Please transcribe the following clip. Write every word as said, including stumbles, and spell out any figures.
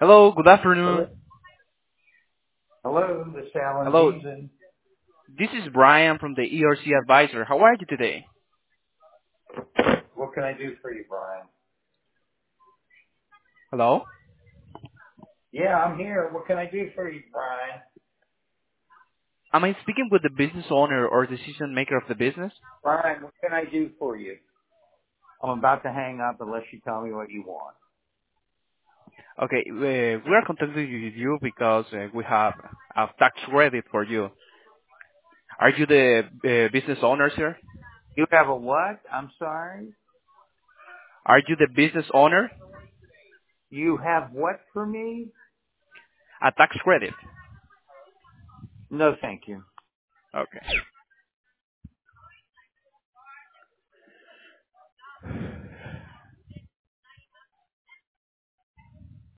Hello, good Hello, afternoon. hello, this is Alan Hello, Beason. this is Brian from the E R C Advisor. How are you today? What can I do for you, Brian? Hello? Yeah, I'm here. What can I do for you, Brian? Am I speaking with the business owner or decision maker of the business? Brian, what can I do for you? I'm about to hang up unless you tell me what you want. Okay, uh, we are contacting you because uh, we have a tax credit for you. Are you the uh, business owner, sir? You have a what? I'm sorry? Are you the business owner? You have what for me? A tax credit. No, thank you. Okay.